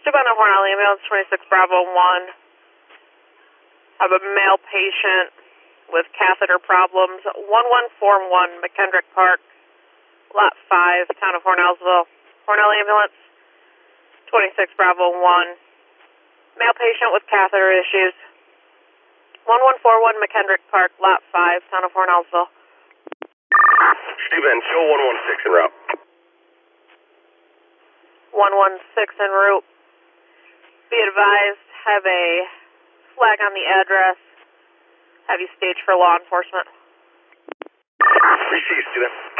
Steuben Hornell ambulance 26 Bravo 1. I have a male patient with catheter problems. 1141 McKendrick Park, Lot 5, Town of Hornellsville. Hornell ambulance 26 Bravo 1. Male patient with catheter issues. 1141 McKendrick Park, Lot 5, Town of Hornellsville. Steuben, show 116 en route. 116 en route. Be advised, have a flag on the address. Have you staged for law enforcement? Received, Steuben.